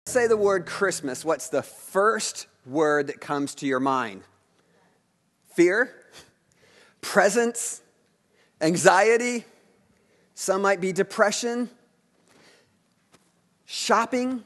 Say the word Christmas, what's the first word that comes to your mind? Fear? Presents? Anxiety? Some might be depression? Shopping?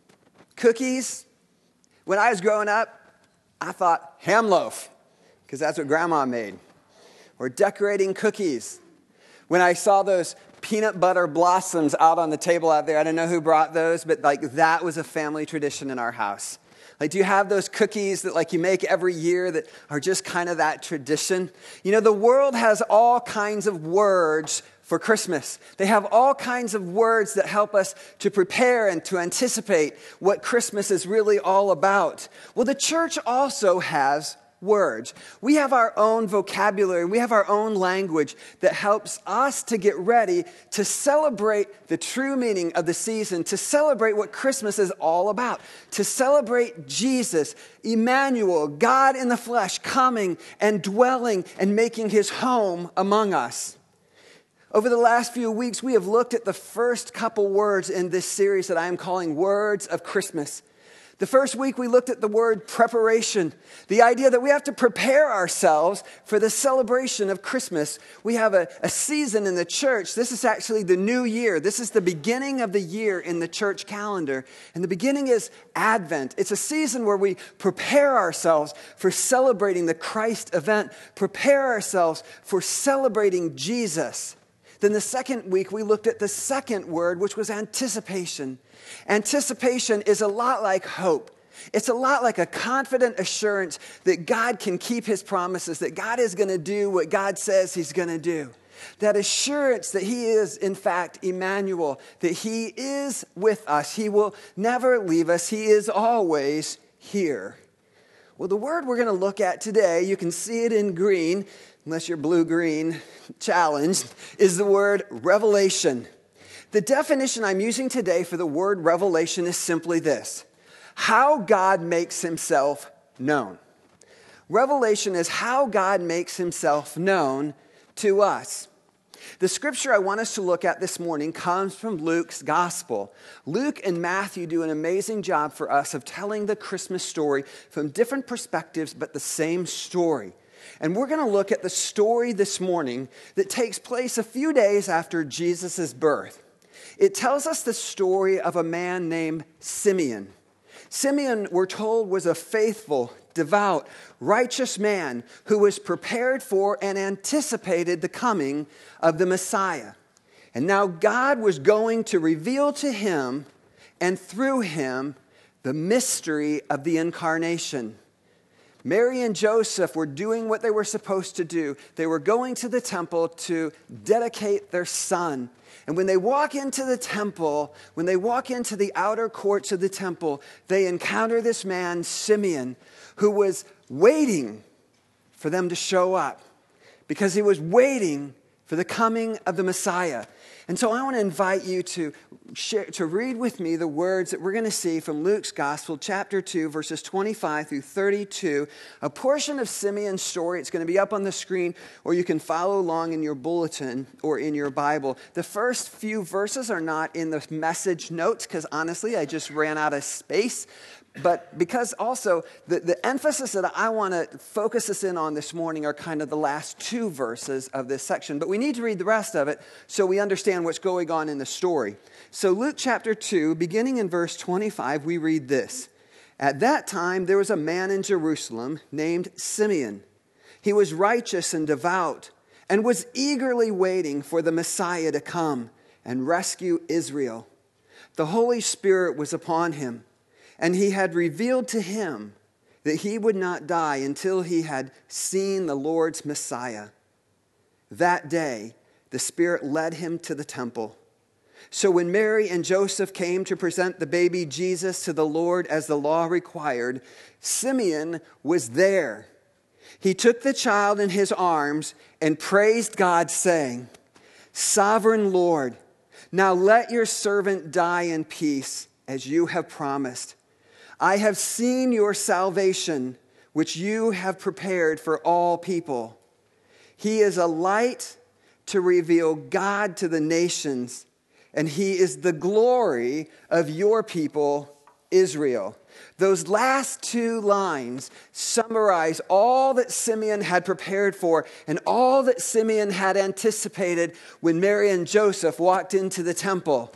Cookies? When I was growing up, I thought ham loaf, because that's what Grandma made. Or decorating cookies. When I saw those peanut butter blossoms out on the table out there, I don't know who brought those, but that was a family tradition in our house. Do you have those cookies that you make every year that are just kind of that tradition? You know, the world has all kinds of words for Christmas. They have all kinds of words that help us to prepare and to anticipate what Christmas is really all about. Well, the church also has words. We have our own vocabulary. We have our own language that helps us to get ready to celebrate the true meaning of the season, to celebrate what Christmas is all about, to celebrate Jesus, Emmanuel, God in the flesh, coming and dwelling and making his home among us. Over the last few weeks, we have looked at the first couple words in this series that I am calling Words of Christmas. The first week, we looked at the word preparation, the idea that we have to prepare ourselves for the celebration of Christmas. We have a season in the church. This is actually the new year. This is the beginning of the year in the church calendar. And the beginning is Advent. It's a season where we prepare ourselves for celebrating the Christ event, prepare ourselves for celebrating Jesus. Then the second week, we looked at the second word, which was anticipation. Anticipation is a lot like hope. It's a lot like a confident assurance that God can keep his promises, that God is going to do what God says he's going to do. That assurance that he is, in fact, Emmanuel, that he is with us. He will never leave us. He is always here. Well, the word we're going to look at today, you can see it in green, unless you're blue-green challenged, is the word revelation. The definition I'm using today for the word revelation is simply this: how God makes himself known. Revelation is how God makes himself known to us. The scripture I want us to look at this morning comes from Luke's gospel. Luke and Matthew do an amazing job for us of telling the Christmas story from different perspectives, but the same story. And we're going to look at the story this morning that takes place a few days after Jesus' birth. It tells us the story of a man named Simeon. Simeon, we're told, was a faithful, devout, righteous man who was prepared for and anticipated the coming of the Messiah. And now God was going to reveal to him and through him the mystery of the incarnation. Mary and Joseph were doing what they were supposed to do. They were going to the temple to dedicate their son. And when they walk into the temple, when they walk into the outer courts of the temple, they encounter this man, Simeon, who was waiting for them to show up because he was waiting for the coming of the Messiah. And so I want to invite you to read with me the words that we're going to see from Luke's Gospel, chapter 2, verses 25 through 32, a portion of Simeon's story. It's going to be up on the screen, or you can follow along in your bulletin or in your Bible. The first few verses are not in the message notes because, honestly, I just ran out of space. But because also the emphasis that I want to focus us in on this morning are kind of the last two verses of this section. But we need to read the rest of it so we understand what's going on in the story. So Luke chapter 2, beginning in verse 25, we read this. At that time, there was a man in Jerusalem named Simeon. He was righteous and devout and was eagerly waiting for the Messiah to come and rescue Israel. The Holy Spirit was upon him. And he had revealed to him that he would not die until he had seen the Lord's Messiah. That day, the Spirit led him to the temple. So when Mary and Joseph came to present the baby Jesus to the Lord as the law required, Simeon was there. He took the child in his arms and praised God, saying, "Sovereign Lord, now let your servant die in peace, as you have promised. I have seen your salvation, which you have prepared for all people. He is a light to reveal God to the nations, and he is the glory of your people, Israel. Those last two lines summarize all that Simeon had prepared for and all that Simeon had anticipated when Mary and Joseph walked into the temple.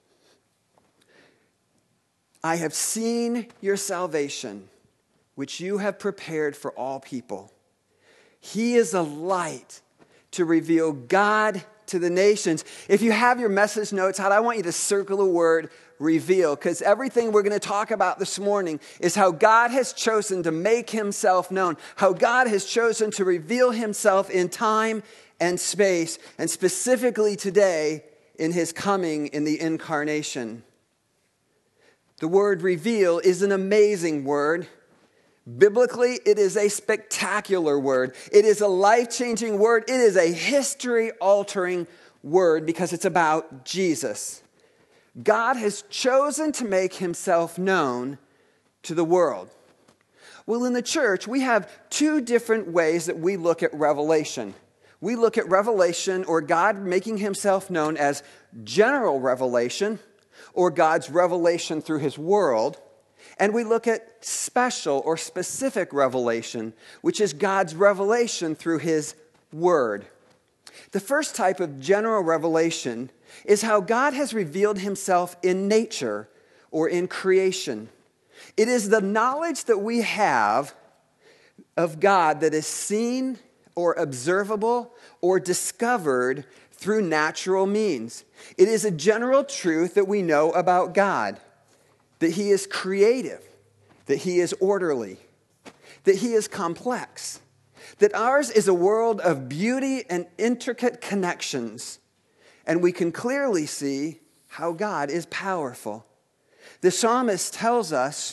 I have seen your salvation, which you have prepared for all people. He is a light to reveal God to the nations. If you have your message notes out, I want you to circle the word reveal, because everything we're going to talk about this morning is how God has chosen to make himself known, how God has chosen to reveal himself in time and space, and specifically today in his coming in the incarnation. The word reveal is an amazing word. Biblically, it is a spectacular word. It is a life-changing word. It is a history-altering word because it's about Jesus. God has chosen to make himself known to the world. Well, in the church, we have two different ways that we look at revelation. We look at revelation, or God making himself known, as general revelation, or God's revelation through his world. And we look at special or specific revelation, which is God's revelation through his word. The first type of general revelation is how God has revealed himself in nature or in creation. It is the knowledge that we have of God that is seen or observable or discovered through natural means. It is a general truth that we know about God, that he is creative, that he is orderly, that he is complex, that ours is a world of beauty and intricate connections, and we can clearly see how God is powerful. The psalmist tells us,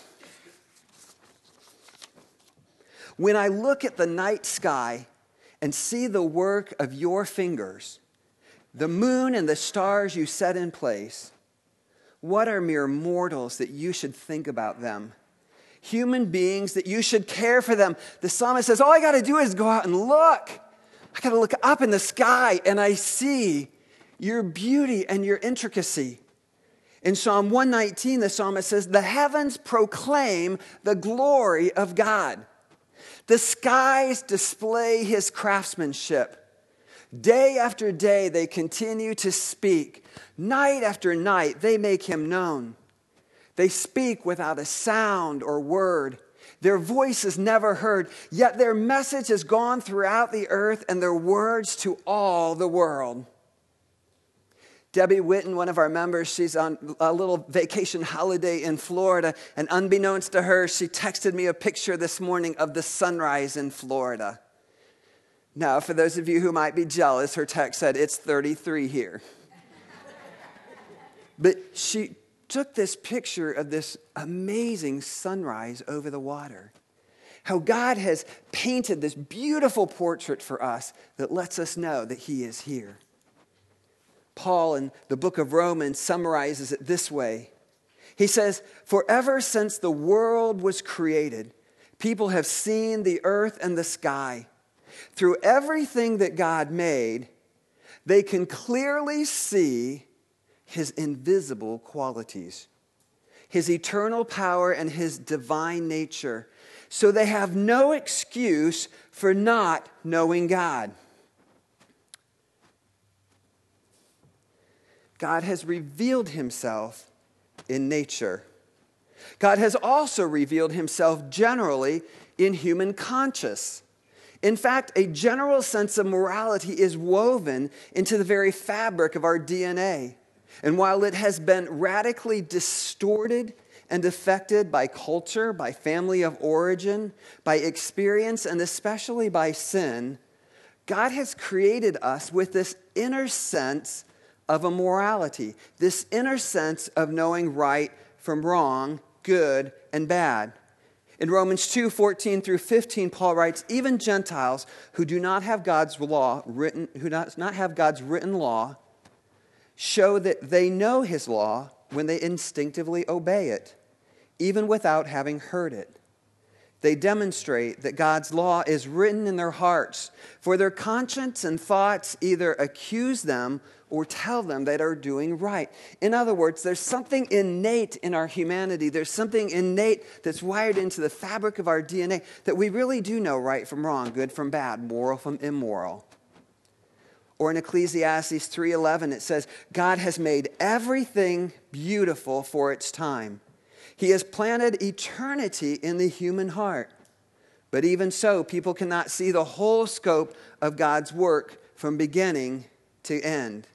when I look at the night sky and see the work of your fingers, the moon and the stars you set in place, what are mere mortals that you should think about them? Human beings that you should care for them. The psalmist says, all I got to do is go out and look. I got to look up in the sky and I see your beauty and your intricacy. In Psalm 119, the psalmist says, the heavens proclaim the glory of God. The skies display his craftsmanship. Day after day, they continue to speak. Night after night, they make him known. They speak without a sound or word. Their voice is never heard, yet their message has gone throughout the earth and their words to all the world. Debbie Witten, one of our members, she's on a little vacation holiday in Florida, and unbeknownst to her, she texted me a picture this morning of the sunrise in Florida. Now, for those of you who might be jealous, her text said, it's 33 here. But she took this picture of this amazing sunrise over the water. How God has painted this beautiful portrait for us that lets us know that he is here. Paul in the book of Romans summarizes it this way. He says, for ever since the world was created, people have seen the earth and the sky. Through everything that God made, they can clearly see his invisible qualities, his eternal power and his divine nature. So they have no excuse for not knowing God. God has revealed himself in nature. God has also revealed himself generally in human conscience. In fact, a general sense of morality is woven into the very fabric of our DNA. And while it has been radically distorted and affected by culture, by family of origin, by experience, and especially by sin, God has created us with this inner sense of a morality, this inner sense of knowing right from wrong, good and bad. In Romans 2:14 through 15, Paul writes, even Gentiles who do not have God's written law, show that they know his law when they instinctively obey it, even without having heard it. they demonstrate that God's law is written in their hearts, for their conscience and thoughts either accuse them or tell them that are doing right. In other words, there's something innate in our humanity. There's something innate that's wired into the fabric of our DNA that we really do know right from wrong, good from bad, moral from immoral. Or in Ecclesiastes 3:11, it says, God has made everything beautiful for its time. He has planted eternity in the human heart. But even so, people cannot see the whole scope of God's work from beginning to end.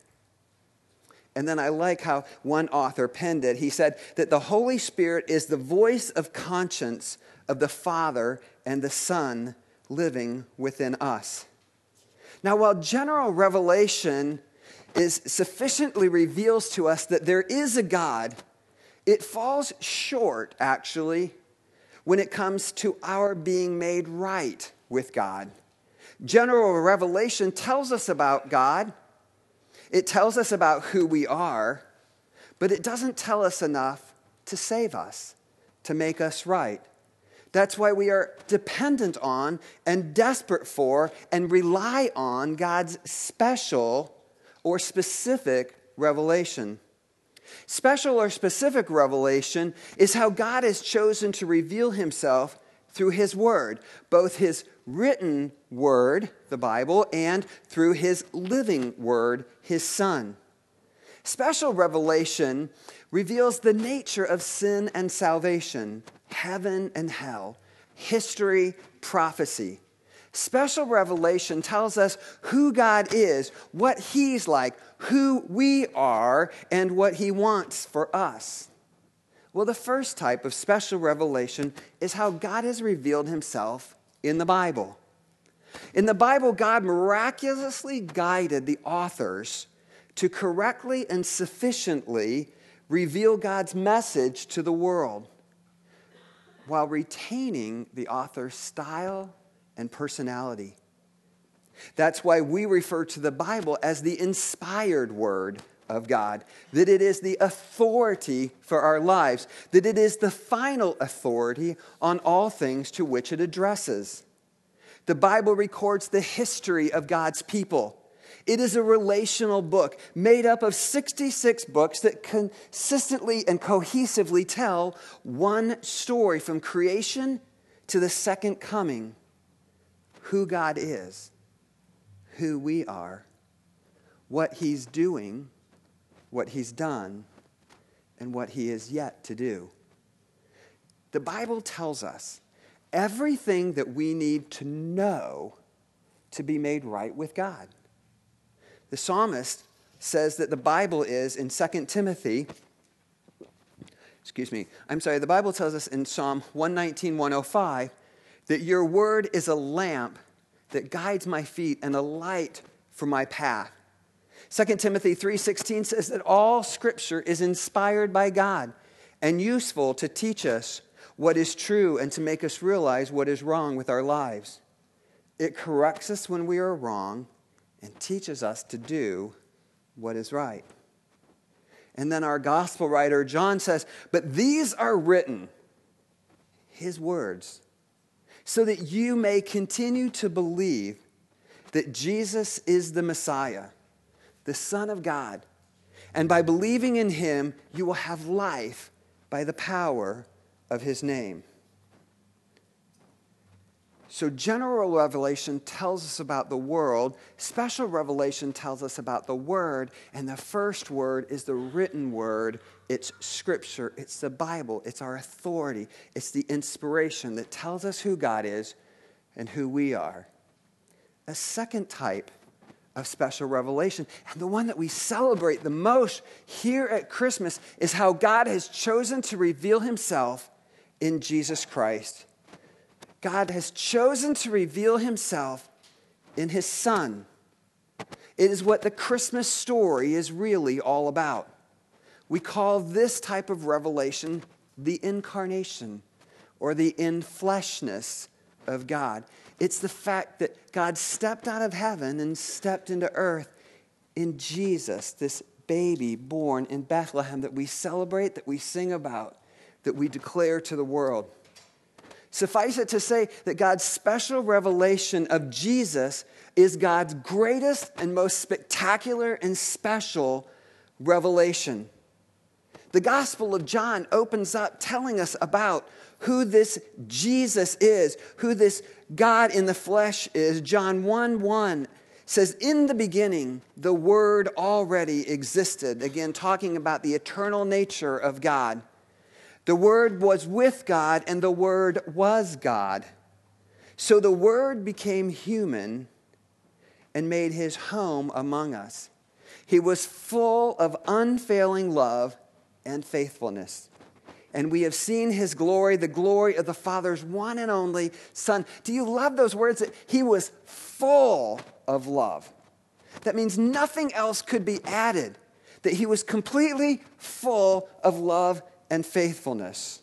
And then I like how one author penned it. He said that the Holy Spirit is the voice of conscience of the Father and the Son living within us. Now, while general revelation sufficiently reveals to us that there is a God, it falls short, actually, when it comes to our being made right with God. General revelation tells us about God. It tells us about who we are, but it doesn't tell us enough to save us, to make us right. That's why we are dependent on and desperate for and rely on God's special or specific revelation. Special or specific revelation is how God has chosen to reveal himself through his word, both his written word, the Bible, and through his living word, his Son. Special revelation reveals the nature of sin and salvation, heaven and hell, history, prophecy. Special revelation tells us who God is, what he's like, who we are, and what he wants for us. Well, the first type of special revelation is how God has revealed himself in the Bible. In the Bible, God miraculously guided the authors to correctly and sufficiently reveal God's message to the world while retaining the author's style and personality. That's why we refer to the Bible as the inspired word of God, that it is the authority for our lives, that it is the final authority on all things to which it addresses. The Bible records the history of God's people. It is a relational book made up of 66 books that consistently and cohesively tell one story from creation to the second coming. Who God is, who we are, what he's doing, what he's done, and what he is yet to do. The Bible tells us everything that we need to know to be made right with God. The psalmist says that the Bible is, in 2 Timothy, the Bible tells us in Psalm 119, 105, that your word is a lamp that guides my feet and a light for my path. 2 Timothy 3:16 says that all Scripture is inspired by God and useful to teach us what is true and to make us realize what is wrong with our lives. It corrects us when we are wrong and teaches us to do what is right. And then our gospel writer John says, but these are written, his words, so that you may continue to believe that Jesus is the Messiah, the Son of God. And by believing in him, you will have life by the power of his name. So general revelation tells us about the world. Special revelation tells us about the Word. And the first word is the written word. It's Scripture. It's the Bible. It's our authority. It's the inspiration that tells us who God is and who we are. A second type of special revelation, and the one that we celebrate the most here at Christmas, is how God has chosen to reveal himself in Jesus Christ. God has chosen to reveal himself in his Son. It is what the Christmas story is really all about. We call this type of revelation the incarnation or the infleshness of God. It's the fact that God stepped out of heaven and stepped into earth in Jesus, this baby born in Bethlehem that we celebrate, that we sing about, that we declare to the world. Suffice it to say that God's special revelation of Jesus is God's greatest and most spectacular and special revelation. The Gospel of John opens up telling us about who this Jesus is, who this God in the flesh is. John 1:1 says, "In the beginning, the Word already existed." Again, talking about the eternal nature of God. The Word was with God, and the Word was God. So the Word became human and made his home among us. He was full of unfailing love and faithfulness. And we have seen his glory, the glory of the Father's one and only Son. Do you love those words? That he was full of love. That means nothing else could be added. That he was completely full of love and faithfulness.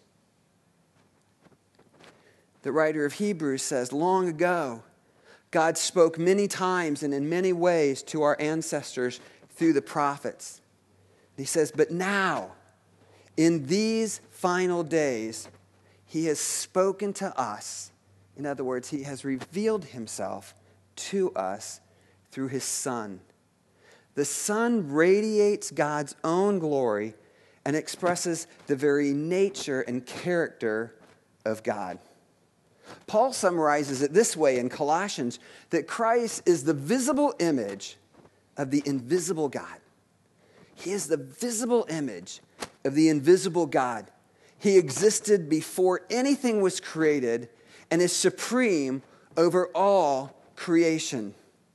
The writer of Hebrews says, long ago, God spoke many times and in many ways to our ancestors through the prophets. He says, but now, in these final days, he has spoken to us. In other words, he has revealed himself to us through his Son. The Son radiates God's own glory and expresses the very nature and character of God. Paul summarizes it this way in Colossians, that Christ is the visible image of the invisible God. He is the visible image of the invisible God. He existed before anything was created and is supreme over all creation.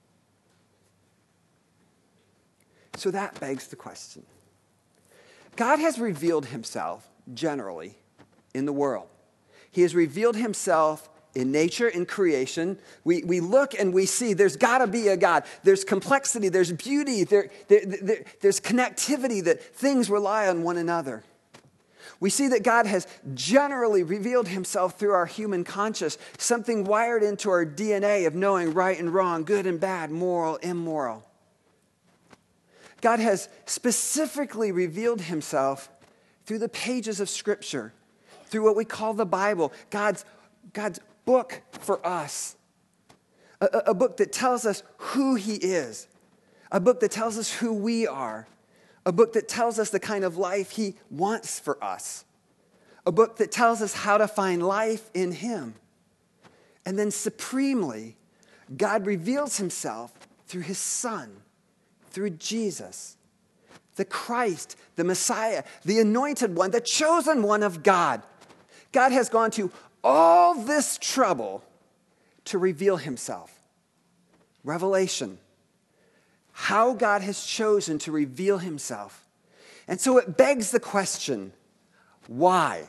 So that begs the question. God has revealed himself generally in the world. He has revealed himself in nature, in creation. We look and we see there's got to be a God. There's complexity, there's beauty, there's connectivity, that things rely on one another. We see that God has generally revealed himself through our human conscience, something wired into our DNA of knowing right and wrong, good and bad, moral, immoral. God has specifically revealed himself through the pages of Scripture, through what we call the Bible, God's book for us. A book that tells us who he is. A book that tells us who we are. A book that tells us the kind of life he wants for us. A book that tells us how to find life in him. And then supremely, God reveals himself through his Son, through Jesus, the Christ, the Messiah, the anointed one, the chosen one of God. God has gone to all this trouble to reveal himself. Revelation. How God has chosen to reveal himself. And so it begs the question, why?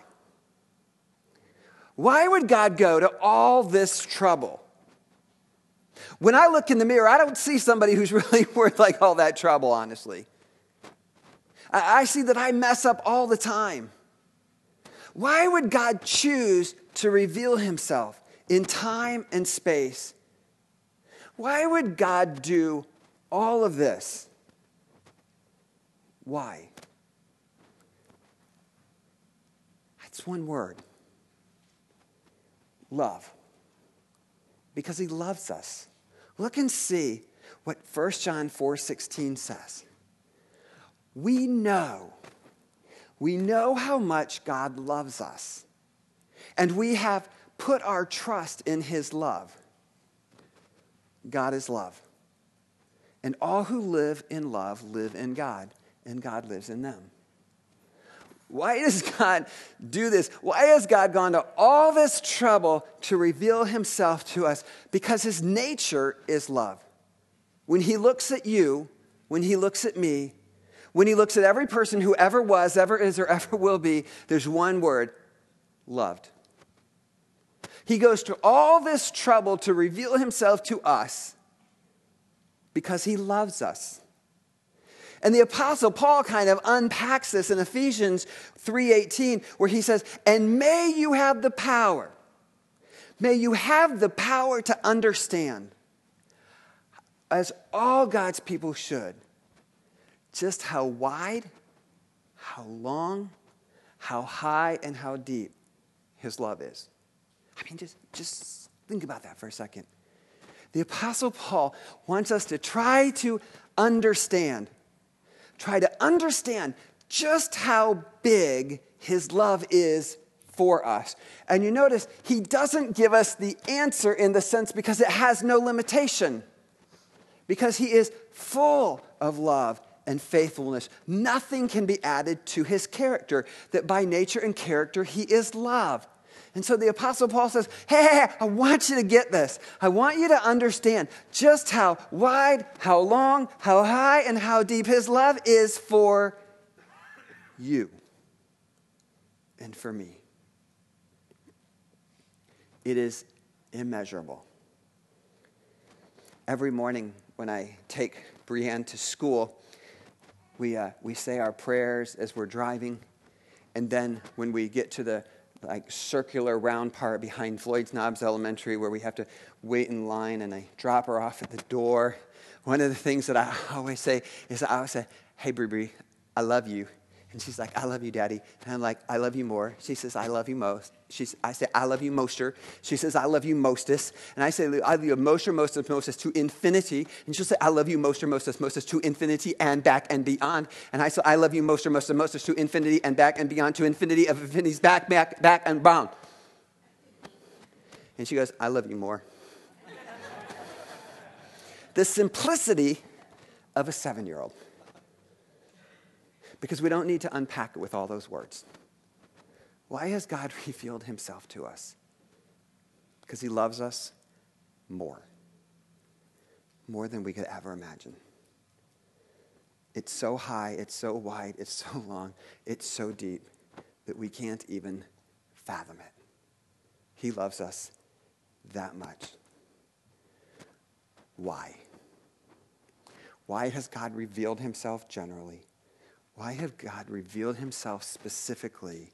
Why would God go to all this trouble? When I look in the mirror, I don't see somebody who's really worth like all that trouble, honestly. I see that I mess up all the time. Why would God choose to reveal himself in time and space? Why would God do all of this? Why? That's one word. Love. Because he loves us. Look and see what 1 John 4:16 says. We know how much God loves us, and we have put our trust in his love. God is love. And all who live in love live in God, and God lives in them. Why does God do this? Why has God gone to all this trouble to reveal himself to us? Because his nature is love. When he looks at you, when he looks at me, when he looks at every person who ever was, ever is, or ever will be, there's one word, loved. He goes to all this trouble to reveal himself to us because he loves us. And the Apostle Paul kind of unpacks this in Ephesians 3:18, where he says, and may you have the power to understand, as all God's people should, just how wide, how long, how high, and how deep his love is. I mean, just think about that for a second. The Apostle Paul wants us to try to understand just how big his love is for us. And you notice he doesn't give us the answer in the sense because it has no limitation. Because he is full of love and faithfulness. Nothing can be added to his character, that by nature and character he is love. And so the Apostle Paul says, hey, I want you to get this. I want you to understand just how wide, how long, how high, and how deep his love is for you and for me. It is immeasurable. Every morning when I take Brianne to school, we say our prayers as we're driving. And then when we get to the circular round part behind Floyd's Knobs Elementary where we have to wait in line and I drop her off at the door, one of the things that I always say is I always say, hey, Bri, I love you. And she's like, I love you, Daddy. And I'm like, I love you more. She says, I love you most. I say, I love you moster. She says, I love you mostest. And I say, I love you moster, mostest, mostest to infinity. And she'll say, I love you moster, mostest, mostest to infinity and back and beyond. And I say, I love you moster, mostest, mostest to infinity and back and beyond to infinity of infinities back, back, back and beyond. And she goes, I love you more. The simplicity of a 7-year-old. Because we don't need to unpack it with all those words. Why has God revealed himself to us? Because he loves us more than we could ever imagine. It's so high, it's so wide, it's so long, it's so deep that we can't even fathom it. He loves us that much. Why? Why has God revealed himself generally? Why has God revealed himself specifically?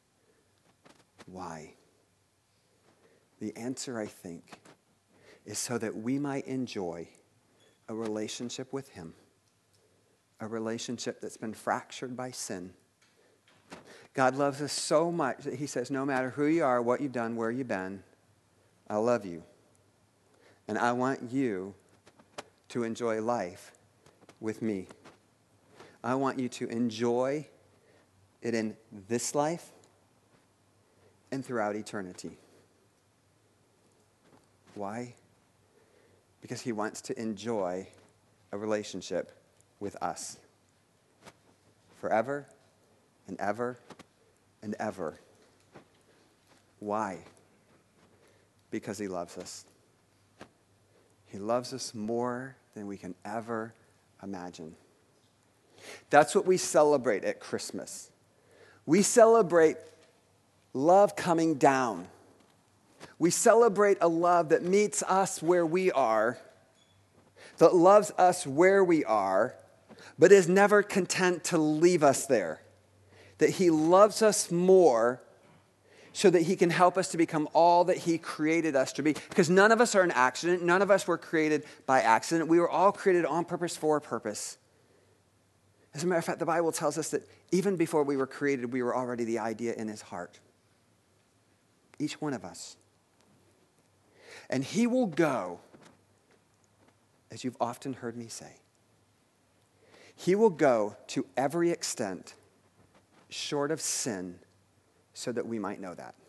Why? The answer, I think, is so that we might enjoy a relationship with him, a relationship that's been fractured by sin. God loves us so much that he says, no matter who you are, what you've done, where you've been, I love you. And I want you to enjoy life with me. I want you to enjoy it in this life and throughout eternity. Why? Because he wants to enjoy a relationship with us forever and ever and ever. Why? Because he loves us. He loves us more than we can ever imagine. That's what we celebrate at Christmas. We celebrate love coming down. We celebrate a love that meets us where we are, that loves us where we are, but is never content to leave us there. That he loves us more so that he can help us to become all that he created us to be. Because none of us are an accident. None of us were created by accident. We were all created on purpose for a purpose. As a matter of fact, the Bible tells us that even before we were created, we were already the idea in his heart. Each one of us. And he will go, as you've often heard me say, he will go to every extent short of sin so that we might know that.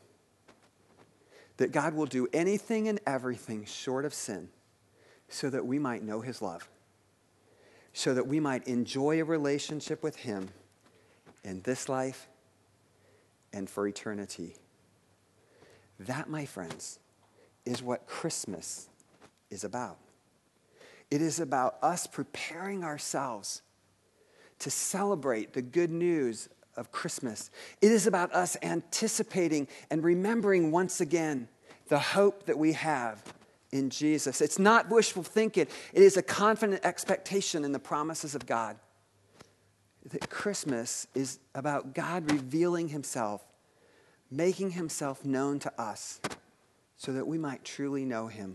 That God will do anything and everything short of sin so that we might know his love. So that we might enjoy a relationship with him in this life and for eternity. That, my friends, is what Christmas is about. It is about us preparing ourselves to celebrate the good news of Christmas. It is about us anticipating and remembering once again the hope that we have in Jesus. It's not wishful thinking. It is a confident expectation in the promises of God. That Christmas is about God revealing himself, making himself known to us so that we might truly know him,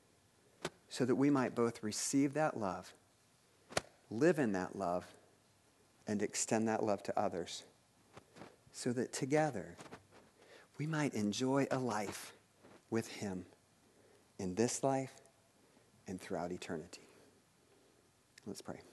so that we might both receive that love, live in that love, and extend that love to others, so that together we might enjoy a life with him in this life and throughout eternity. Let's pray.